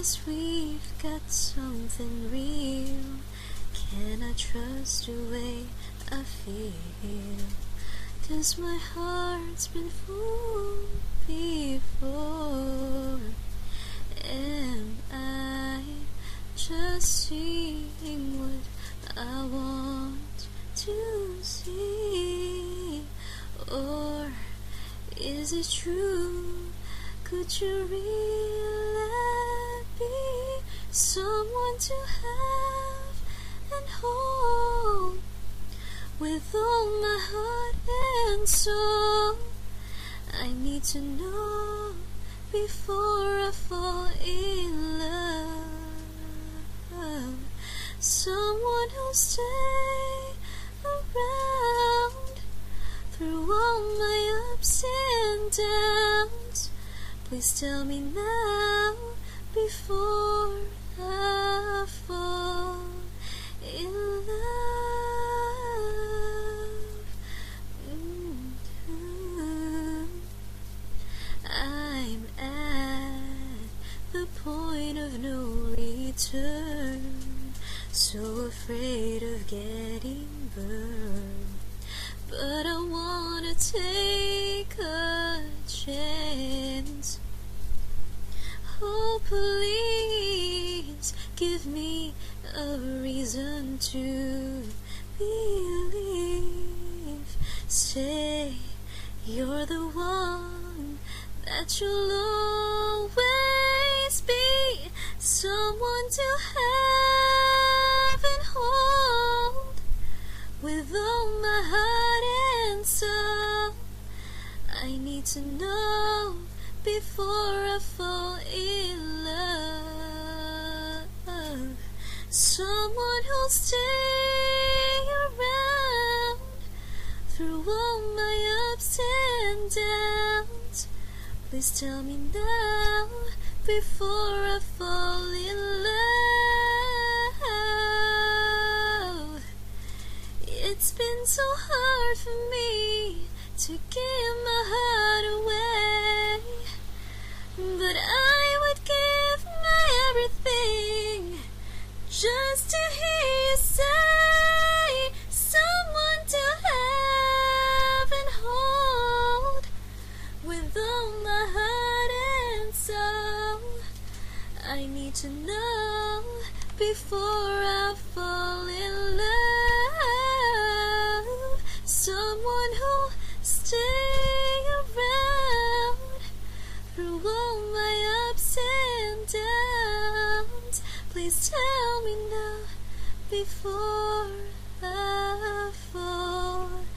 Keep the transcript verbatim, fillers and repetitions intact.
'cause we've got something real. Can I trust the way I feel? 'Cause my heart's been fooled before. Am I just seeing what I want to see? Or is it true? Could you really be someone to have and hold with all my heart and soul? I need to know before I fall in love. Someone who'll stay around through all my ups and downs. Please tell me now before I fall in love. Mm-hmm. I'm at the point of no return, so afraid of getting burned, but I wanna take a chance. Oh, please give me a reason to believe. Say you're the one, that you'll always be someone to have and hold with all my heart and soul. I need to know before I fall in love. Someone who'll stay around through all my ups and downs. Please tell me now before I fall in love. It's been so hard for me to give my heart away, but I would give my everything just to hear you say someone to have and hold with all my heart and soul. I need to know before I fall in love. Someone who'll stay around through all my ups and downs. Please tell me now before I fall